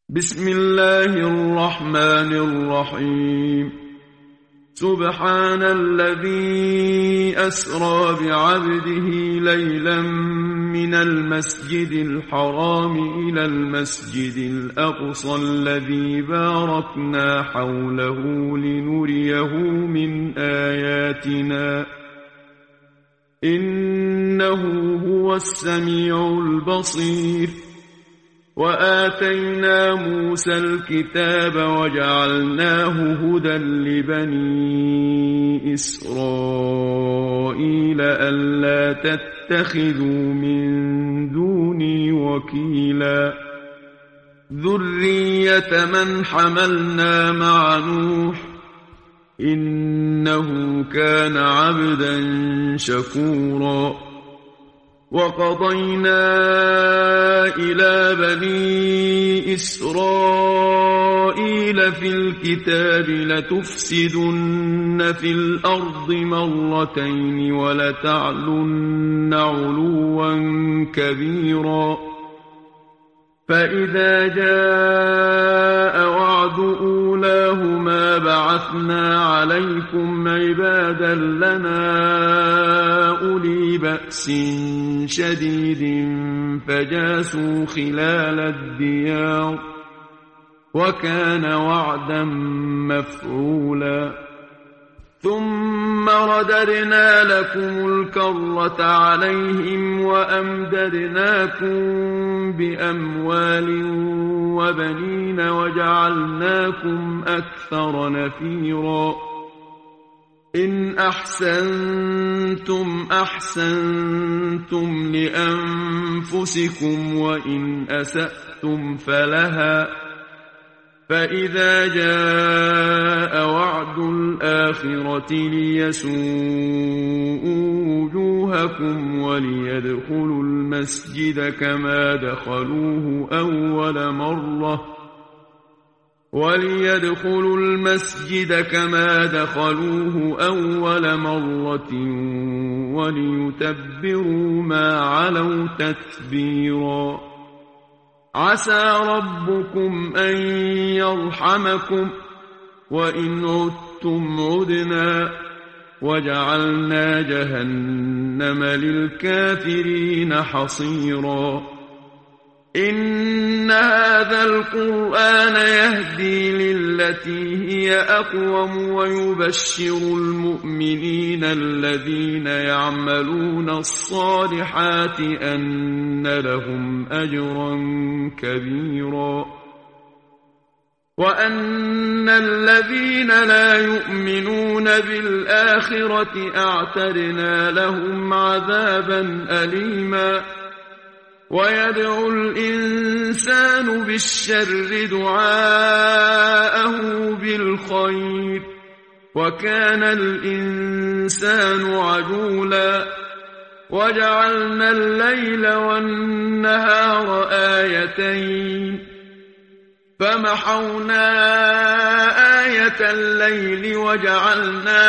بسم الله الرحمن الرحيم. سبحان الذي أسرى بعبده ليلا من المسجد الحرام إلى المسجد الأقصى الذي باركنا حوله لنريه من آياتنا إنه هو السميع البصير. وآتينا موسى الكتاب وجعلناه هدى لبني إسرائيل ألا تتخذوا من دوني وكيلا ذرية من حملنا مع نوح إنه كان عبدا شكورا. وقضينا إلى بني إسرائيل في الكتاب لتفسدن في الأرض مرتين ولتعلن علوا كبيرا. فإذا جاء وعد أولاهما بعثنا عليكم عبادا لنا أولي بأس شديد فجاسوا خلال الديار وكان وعدا مفعولا. ثم رددنا لكم الكرة عليهم وأمددناكم بأموال وبنين وجعلناكم أكثر نفيرا. إن أحسنتم أحسنتم لأنفسكم وإن أسأتم فلها. فإذا جاء وعد الآخرة ليسوءوا وجوهكم وليدخلوا المسجد كما دخلوه أول مرة وليتبروا ما علوا تتبيرا. عسى ربكم أن يرحمكم وإن عدتم عدنا وجعلنا جهنم للكافرين حصيرا. إن هذا القرآن يهدي للتي هي أقوم ويبشر المؤمنين الذين يعملون الصالحات أن لهم أجرا كبيرا وأن الذين لا يؤمنون بالآخرة أعتدنا لهم عذابا أليما. ويدعو الإنسان بالشر دعاءه بالخير وكان الإنسان عجولا. وجعلنا الليل والنهار آيتين فمحونا آية الليل وجعلنا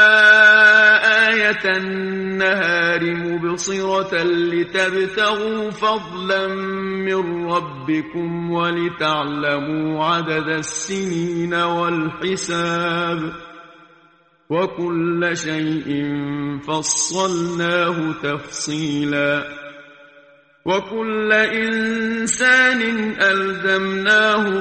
آية النهار مبصرة لتبتغوا فضلا من ربكم ولتعلموا عدد السنين والحساب وكل شيء فصلناه تفصيلا. وكل إنسان ألزمناه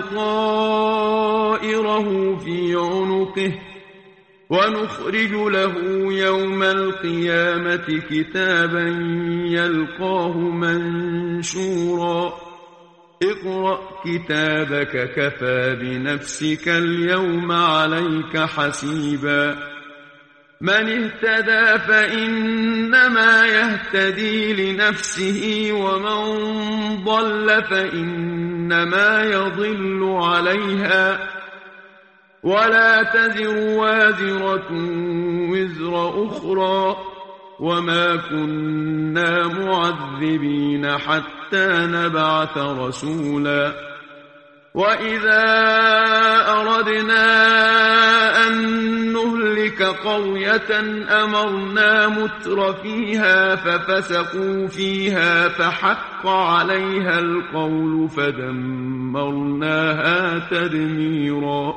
طائره في عنقه ونخرج له يوم القيامة كتابا يلقاه منشورا. اقرأ كتابك كفى بنفسك اليوم عليك حسيبا. من اهتدى فإنما يهتدي لنفسه ومن ضل فإنما يضل عليها ولا تزر وازرة وزر أخرى وما كنا معذبين حتى نبعث رسولا. وإذا أردنا أن نهلك قرية أمرنا متر فيها ففسقوا فيها فحق عليها القول فدمرناها ودمرناها تدميرا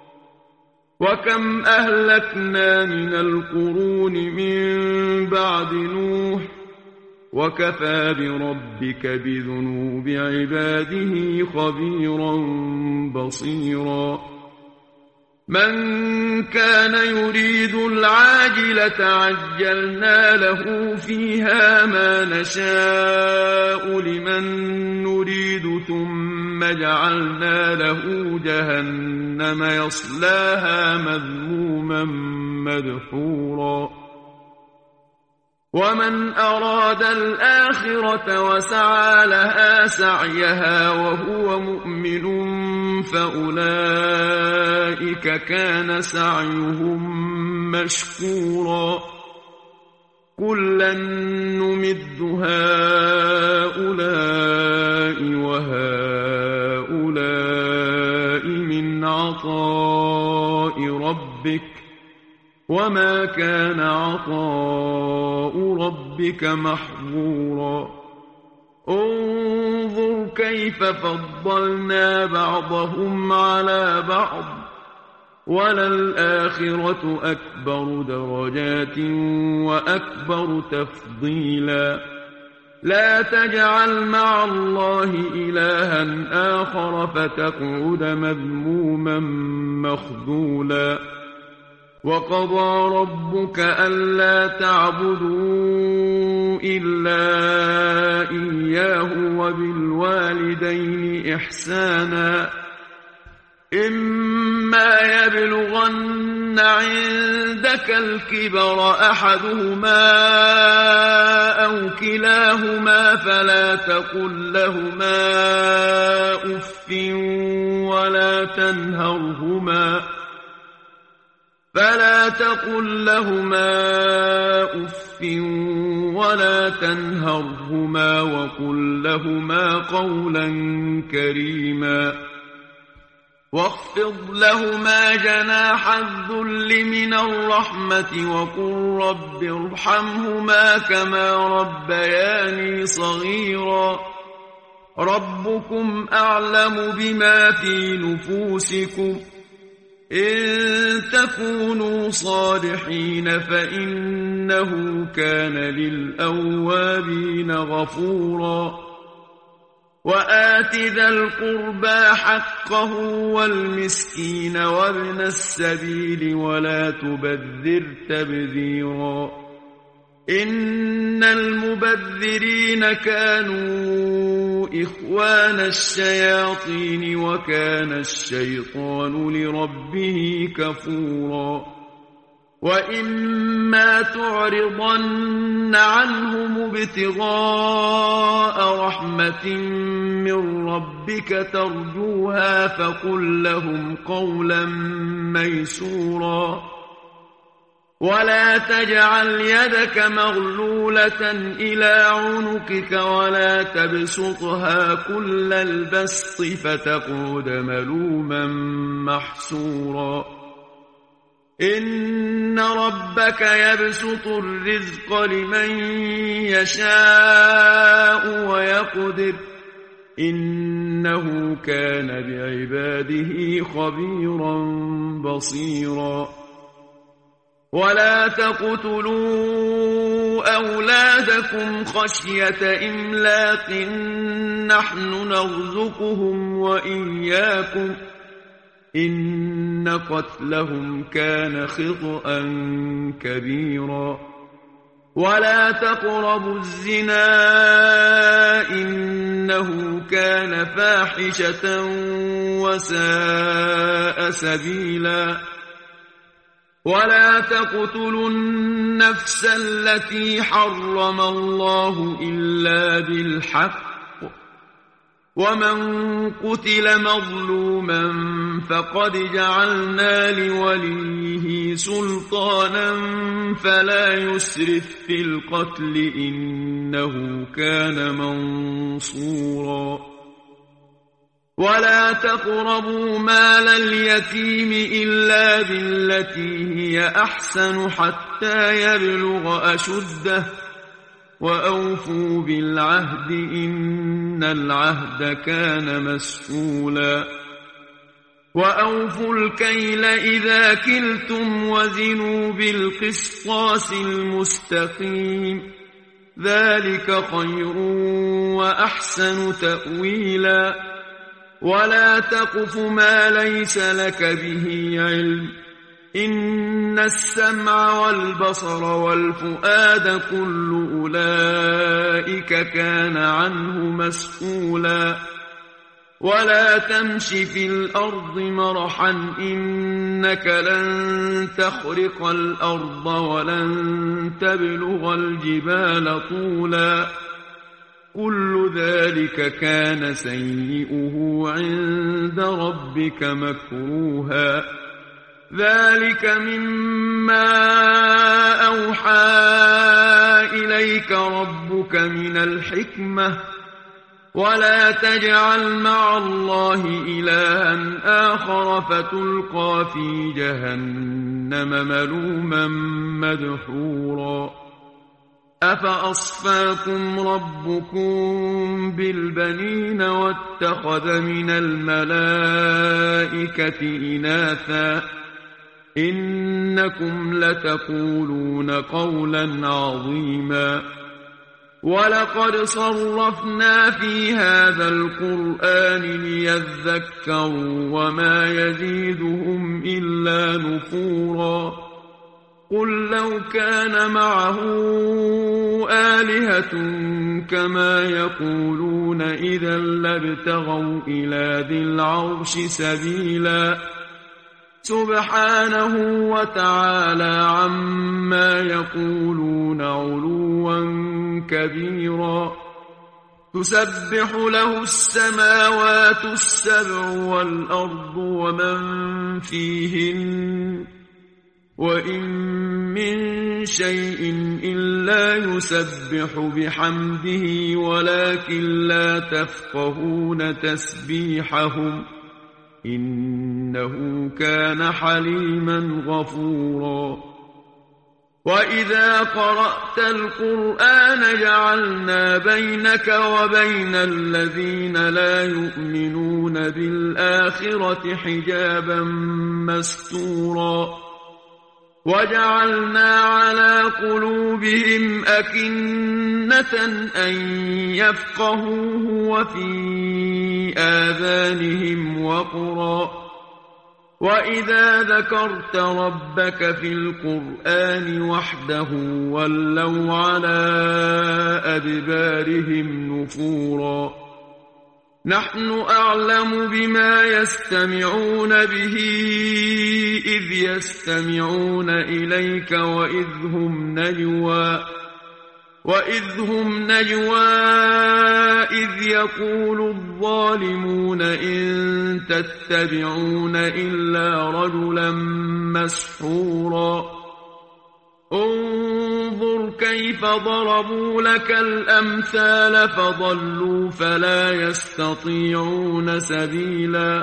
وكم أهلكنا من القرون من بعد نوح وكفى بربك بذنوب عباده خبيرا بصيرا من كان يريد العاجلة عجلنا له فيها ما نشاء لمن نريد ثم جعلنا له جهنم يصلاها مذموما مدحورا ومن أراد الآخرة وسعى لها سعيها وهو مؤمن فأولئك كان سعيهم مشكورا كلا نمد هؤلاء وهؤلاء من عطاء ربك وما كان عطاء ربك محظورا انظر كيف فضلنا بعضهم على بعض وللآخرة أكبر درجات وأكبر تفضيلا لا تجعل مع الله إلها آخر فتقعد مذموما مخذولا وقضى ربك ألا تعبدوا إلا إياه وبالوالدين إحسانا إما يبلغن عندك الكبر أحدهما أو كلاهما فلا تقل لهما أف ولا تنهرهما وقل لهما قولا كريما واخفض لهما جناح الذل من الرحمة وقل رب ارحمهما كما ربياني صغيرا ربكم أعلم بما في نفوسكم إن تكونوا صالحين فإنه كان للأوابين غفورا وآت ذا القربى حقه والمسكين وابن السبيل ولا تبذر تبذيرا إن المبذرين كانوا إخوان الشياطين وكان الشيطان لربه كفورا وإما تعرضن عنهم ابتغاء رحمة من ربك ترجوها فقل لهم قولا ميسورا ولا تجعل يدك مغلولة إلى عنقك ولا تبسطها كل البسط فتقعد ملوما محسورا إن ربك يبسط الرزق لمن يشاء ويقدر إنه كان بعباده خبيرا بصيرا ولا تقتلوا أولادكم خشية إملاق نحن نرزقهم وإياكم إن قتلهم كان خطأ كبيرا ولا تقربوا الزنا إنه كان فاحشة وساء سبيلا ولا تقتلوا النفس التي حرم الله إلا بالحق ومن قتل مظلوما فقد جعلنا لوليه سلطانا فلا يسرف في القتل إنه كان منصورا ولا تقربوا مال اليتيم إلا بالتي هي أحسن حتى يبلغ أشده وأوفوا بالعهد إن العهد كان مسؤولا وأوفوا الكيل إذا كلتم وزنوا بالقسطاس المستقيم ذلك خير وأحسن تأويلا ولا تقف ما ليس لك به علم إن السمع والبصر والفؤاد كل أولئك كان عنه مسؤولا ولا تمش في الأرض مرحا إنك لن تخرق الأرض ولن تبلغ الجبال طولا كل ذلك كان سيئه عند ربك مكروها ذلك مما أوحى إليك ربك من الحكمة ولا تجعل مع الله إلها آخر فتلقى في جهنم ملوما مدحورا أفأصفاكم ربكم بالبنين واتخذ من الملائكة إناثا إنكم لتقولون قولا عظيما ولقد صرفنا في هذا القرآن ليذكروا وما يزيدهم إلا نفورا قل لو كان معه آلهة كما يقولون إذا لابتغوا إلى ذي العرش سبيلا سبحانه وتعالى عما يقولون علوا كبيرا تسبح له السماوات السبع والأرض ومن فيهن وإن من شيء إلا يسبح بحمده ولكن لا تفقهون تسبيحهم إنه كان حليما غفورا وإذا قرأت القرآن جعلنا بينك وبين الذين لا يؤمنون بالآخرة حجابا مستورا وجعلنا على قلوبهم أكنة أن يفقهوه وفي آذانهم وقرا وإذا ذكرت ربك في القرآن وحده ولوا على أدبارهم نفورا نحن أعلم بما يستمعون به إذ يستمعون إليك وإذ هم نجوى إذ يقول الظالمون إن تتبعون إلا رجلا مسحورا انظر كيف ضربوا لك الأمثال فضلوا فلا يستطيعون سبيلا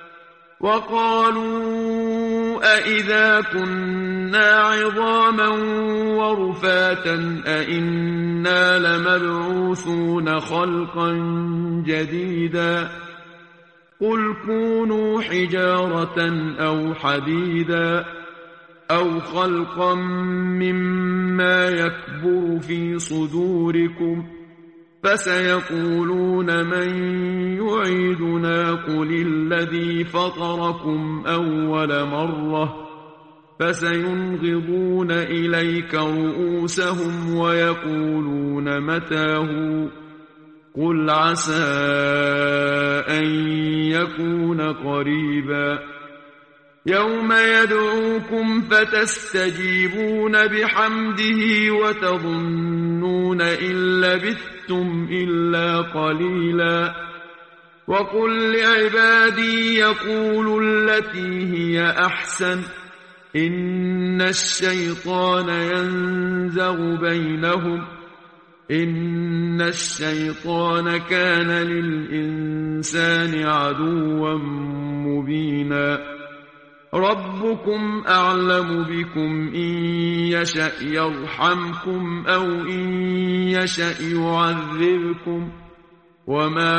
وقالوا أإذا كنا عظاما ورفاتا أإنا لمبعوثون خلقا جديدا قل كونوا حجارة أو حديدا أو خلقا مما يكبر في صدوركم فسيقولون من يعيدنا قل الذي فطركم أول مرة فسينغضون إليك رؤوسهم ويقولون متاه قل عسى أن يكون قريبا يوم يدعوكم فتستجيبون بحمده وتظنون إن لبثتم إلا قليلا وقل لعبادي يقولوا التي هي أحسن إن الشيطان ينزغ بينهم إن الشيطان كان للإنسان عدوا مبينا ربكم أعلم بكم إن يشأ يرحمكم أو إن يشأ يعذبكم وما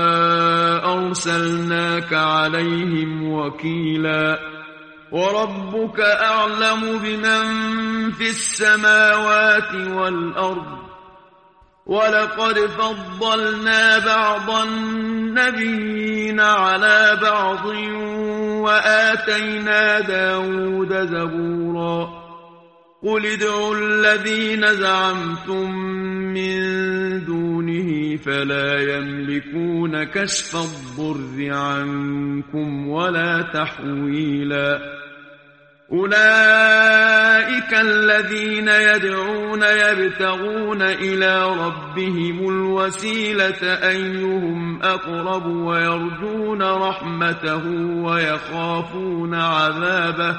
أرسلناك عليهم وكيلا وربك أعلم بمن في السماوات والأرض ولقد فضلنا بعض النبيين على بعض وآتينا داود زبورا قل ادعوا الذين زعمتم من دونه فلا يملكون كشف الضر عنكم ولا تحويلا أولئك الذين يدعون يبتغون إلى ربهم الوسيلة أيهم أقرب ويرجون رحمته ويخافون عذابه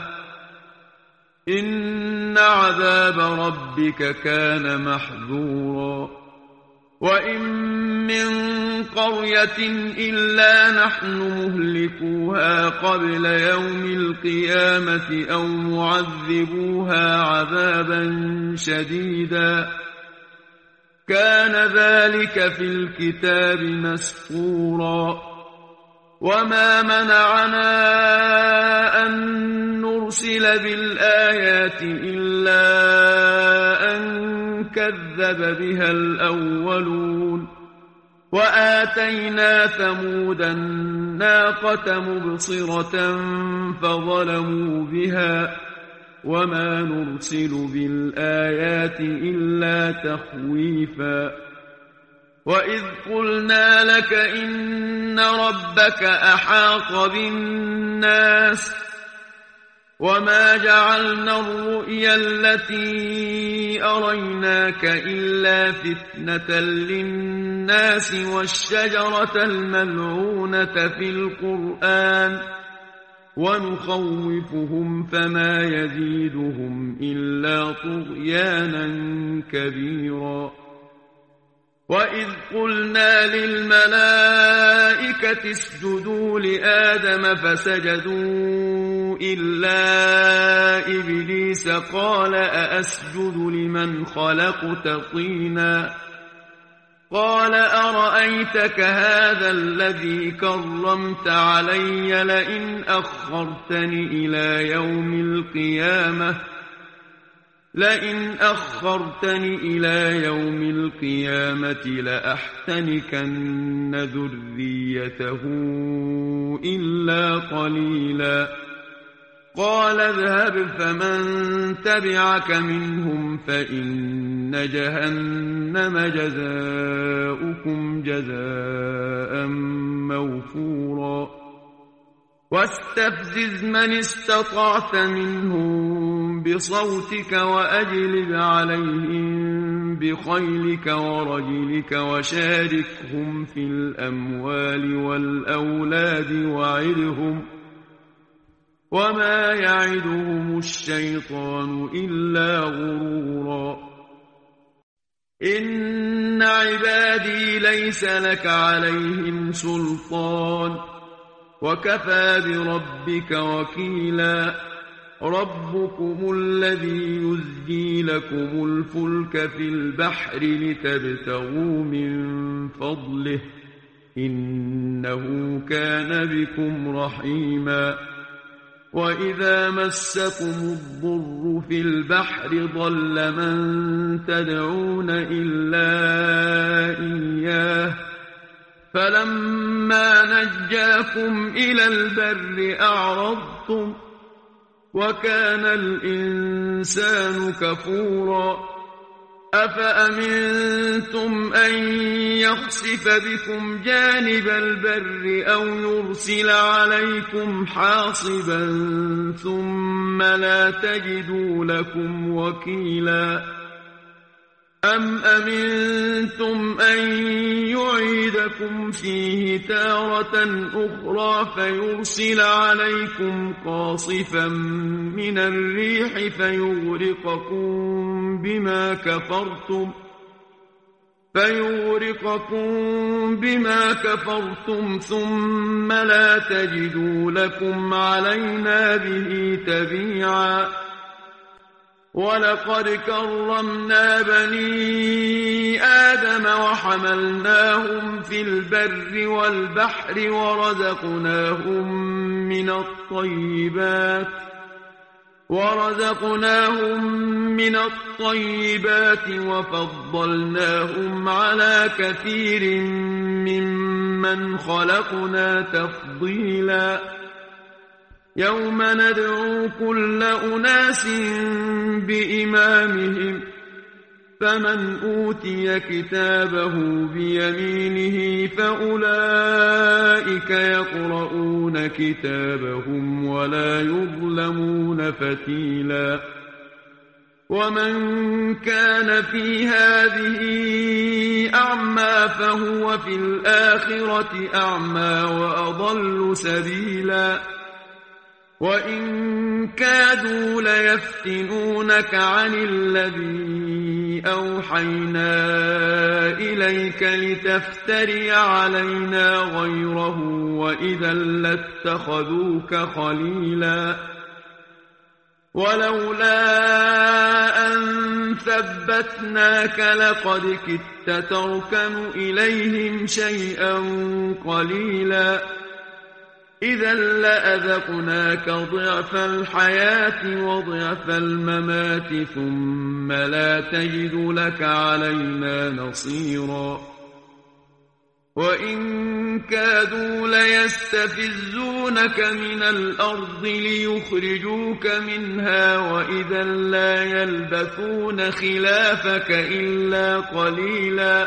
إن عذاب ربك كان محذورا وإن من قرية إلا نحن مهلكوها قبل يوم القيامة أو معذبوها عذابا شديدا كان ذلك في الكتاب مسطورا وما منعنا أن نرسل بالآيات إلا أن كذب بها الأولون وآتينا ثمود الناقة مبصرة فظلموا بها وما نرسل بالآيات إلا تخويفا وإذ قلنا لك إن ربك أحاط بالناس وما جعلنا الرؤيا التي أريناك إلا فتنة للناس والشجرة الملعونة في القرآن ونخوفهم فما يزيدهم إلا طغيانا كبيرا وإذ قلنا للملائكة اسجدوا لآدم فسجدوا إلا إبليس قال أأسجد لمن خلقت طينا قال أرأيتك هذا الذي كرمت علي لئن أخرتني إلى يوم القيامة لأحتنكن ذريته إلا قليلا قال اذهب فمن تبعك منهم فإن جهنم جزاؤكم جزاء موفورا واستفزز من استطعت منهم بصوتك وأجلب عليهم بخيلك ورجلك وشاركهم في الأموال والأولاد وعدهم وما يعدهم الشيطان إلا غرورا إن عبادي ليس لك عليهم سلطان وكفى بربك وكيلا ربكم الذي يزجي لكم الفلك في البحر لتبتغوا من فضله إنه كان بكم رحيما وإذا مسكم الضر في البحر ضل من تدعون إلا إياه فلما نجاكم إلى البر أعرضتم وكان الإنسان كفورا أفأمنتم أن يخسف بكم جانب البر أو يرسل عليكم حاصبا ثم لا تجدوا لكم وكيلا أم أمنتم أن يعيدكم فيه تارة أخرى فيرسل عليكم قاصفا من الريح فيغرقكم بما كفرتم فيغرقكم بما كفرتم ثم لا تجدوا لكم علينا به تبيعا ولقد كرمنا بني آدم وحملناهم في البر والبحر ورزقناهم من الطيبات وفضلناهم على كثير ممن خلقنا تفضيلا يوم ندعو كل أناس بإمامهم فمن أوتي كتابه بيمينه فأولئك يقرؤون كتابهم ولا يظلمون فتيلا ومن كان في هذه أعمى فهو في الآخرة أعمى وأضل سبيلا وإن كادوا ليفتنونك عن الذي أوحينا إليك لتفتري علينا غيره وإذا لاتخذوك خليلا ولولا أن ثبتناك لقد كدت تركن إليهم شيئا قليلا إذا لأذقناك ضعف الحياة وضعف الممات ثم لا تجد لك علينا نصيرا وإن كادوا ليستفزونك من الأرض ليخرجوك منها وإذا لا يلبثون خلافك إلا قليلا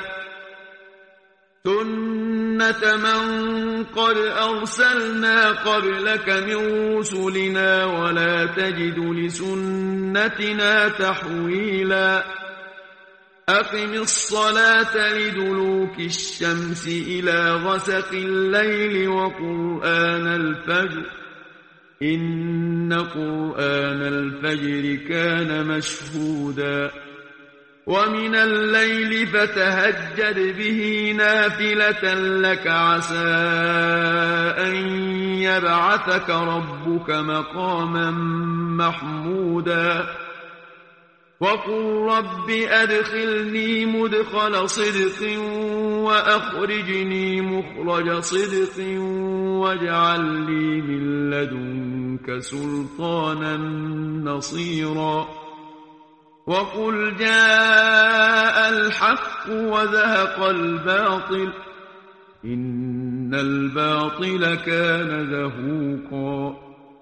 سنة من قد أرسلنا قبلك من رسلنا ولا تجد لسنتنا تحويلا أقم الصلاة لدلوك الشمس إلى غسق الليل وقرآن الفجر إن قرآن الفجر كان مشهودا ومن الليل فتهجد به نافلة لك عسى أن يبعثك ربك مقاما محمودا وقل رب أدخلني مدخل صدق وأخرجني مخرج صدق واجعل لي من لدنك سلطانا نصيرا وقل جاء الحق وزهق الباطل إن الباطل كان زهوقا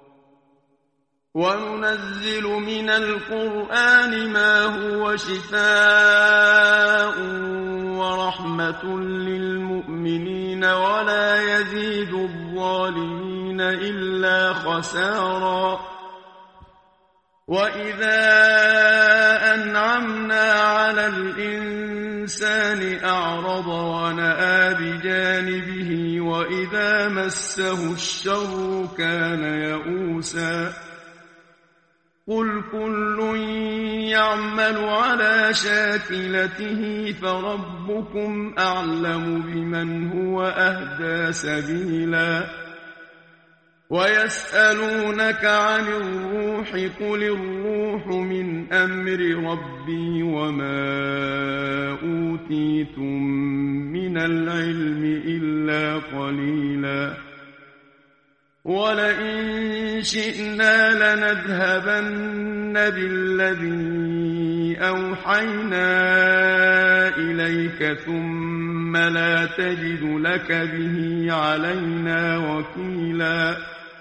وننزل من القرآن ما هو شفاء ورحمة للمؤمنين ولا يزيد الظالمين إلا خسارا وإذا أنعمنا على الإنسان أعرض ونأى بجانبه وإذا مسه الشر كان يئوسا قل كل يعمل على شاكلته فربكم أعلم بمن هو أهدى سبيلا ويسألونك عن الروح قل الروح من أمر ربي وما أوتيتم من العلم إلا قليلا ولئن شئنا لنذهبن بالذي أوحينا إليك ثم لا تجد لك به علينا وكيلا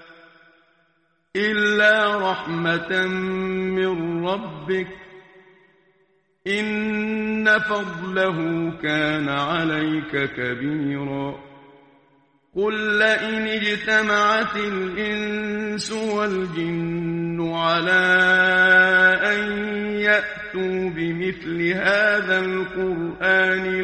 إلا رحمة من ربك إن فضله كان عليك كبيرا قل لئن اجتمعت الإنس والجن على أن يأتوا بمثل هذا القرآن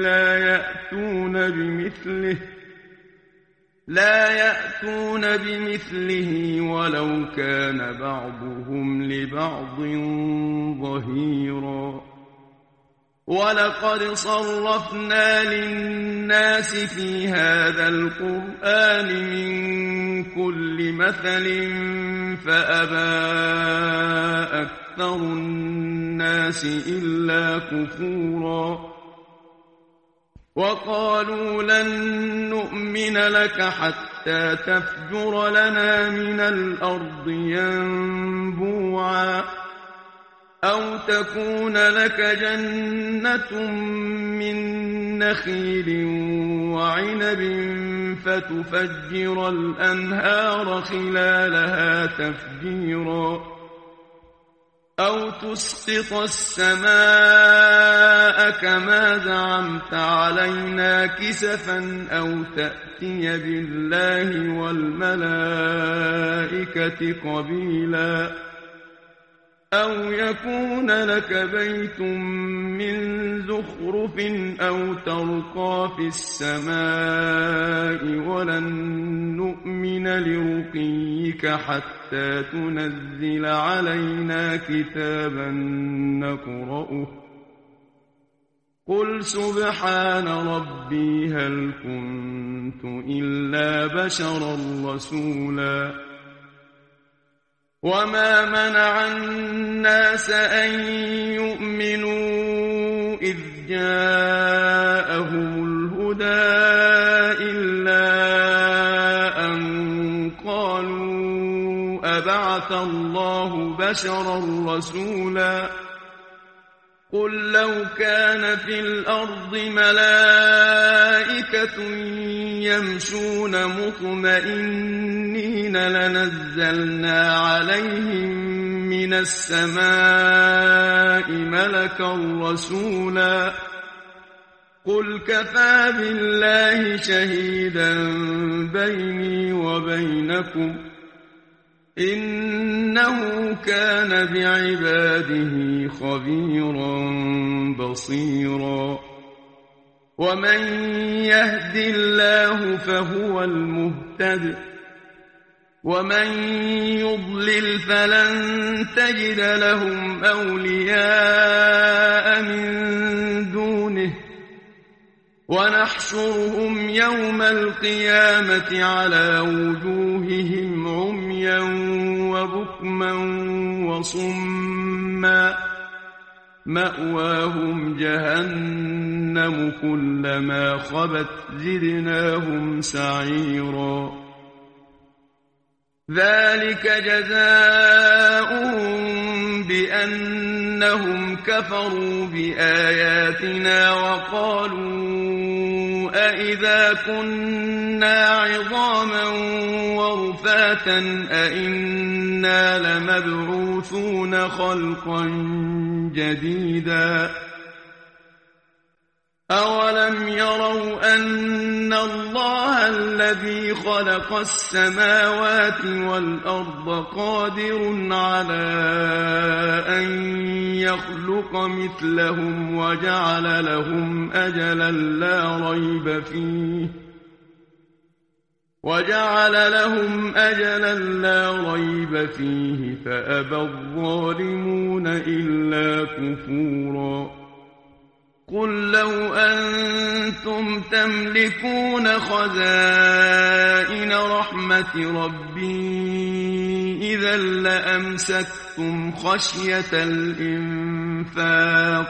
لا يأتون بمثله ولو كان بعضهم لبعض ظهيرا ولقد صرفنا للناس في هذا القرآن من كل مثل فأبى أكثر الناس إلا كفورا وقالوا لن نؤمن لك حتى تفجر لنا من الأرض ينبوعا أو تكون لك جنة من نخيل وعنب فتفجر الأنهار خلالها تفجيرا أو تسقط السماء كما زعمت علينا كسفا أو تأتي بالله والملائكة قبيلا أو يكون لك بيت من زخرف أو ترقى في السماء ولن نؤمن لرقيك حتى تنزل علينا كتابا نقرأه قل سبحان ربي هل كنت إلا بشرا رسولا وما منع الناس أن يؤمنوا إذ جاءهم الهدى إلا أن قالوا أبعث الله بشرا رسولا قل لو كان في الأرض ملائكة يمشون مطمئنين لنزلنا عليهم من السماء ملكا رسولا قل كفى بالله شهيدا بيني وبينكم إنه كان بعباده خبيرا بصيرا ومن يهد الله فهو المهتد ومن يضلل فلن تجد لهم أولياء من دونه ونحشرهم يوم القيامة على وجوههم عميا وبكما وصما مأواهم جهنم كلما خبت زدناهم سعيرا ذلك جزاؤهم بأنهم كفروا بآياتنا وقالوا أإذا كنا عظاما ورفاتا أإنا لمبعوثون خلقا جديدا أولم يروا أن الله الذي خلق السماوات والأرض قادر على أن يخلق مثلهم وجعل لهم أجلا لا ريب فيه فأبى الظالمون إلا كفورا قل لو أنتم تملكون خزائن رحمة ربي إذا لأمسكتم خشية الإنفاق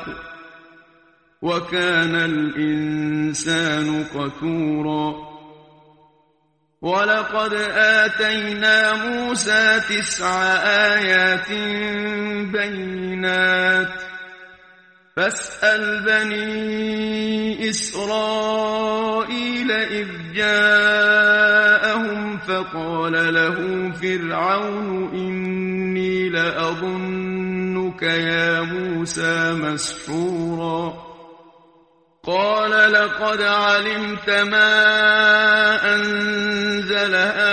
وكان الإنسان قتورا ولقد آتينا موسى 9 آيات بينات فاسأل بني إسرائيل إذ جاءهم فقال له فرعون إني لأظنك يا موسى مسحورا قال لقد علمت ما أنزل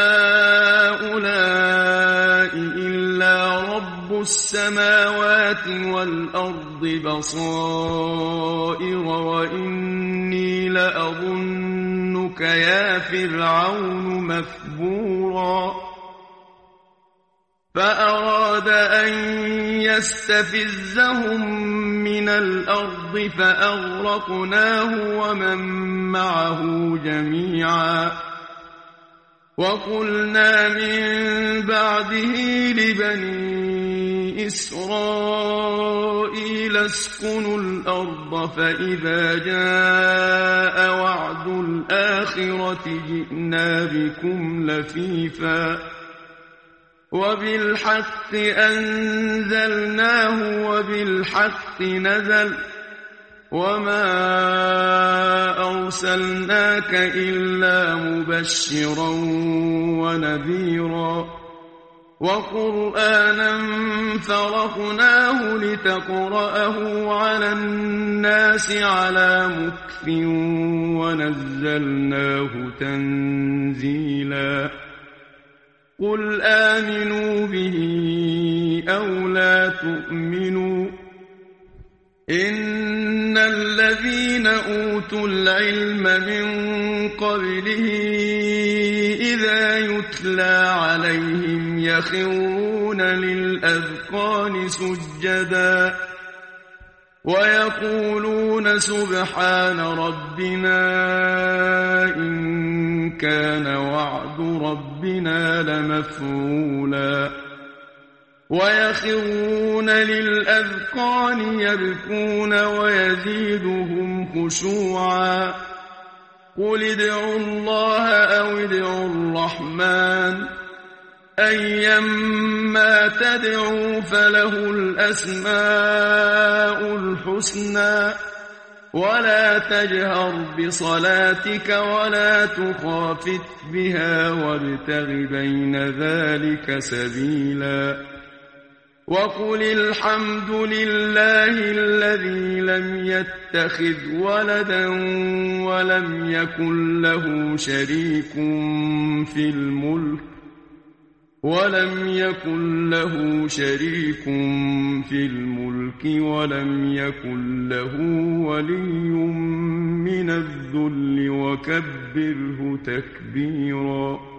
هؤلاء إلا رب السماوات والأرض بصائر وإني لأظنك يا فرعون مثبورا فأراد أن يستفزهم من الأرض فأغرقناه ومن معه جميعا وقلنا من بعده لبني إسرائيل اسكنوا الأرض فإذا جاء وعد الآخرة جئنا بكم لفيفا وبالحق أنزلناه وبالحق نزل وما أرسلناك إلا مبشرا ونذيرا وقرآنا فرقناه لتقرأه على الناس على مكث ونزلناه تنزيلا قل آمنوا به أو لا تؤمنوا إن الذين أوتوا العلم من قبله إذا يتلى عليهم يخرون للأذقان سجدا ويقولون سبحان ربنا إن كان وعد ربنا لمفعولا ويخرون للأذقان يبكون ويزيدهم خشوعا قل ادعوا الله أو ادعوا الرحمن أيما تدعوا فله الأسماء الحسنى ولا تجهر بصلاتك ولا تخافت بها وابتغ بين ذلك سبيلا وقل الحمد لله الذي لم يتخذ ولدا ولم يكن له شريك في الملك ولم يكن له ولي من الذل وكبره تكبيرا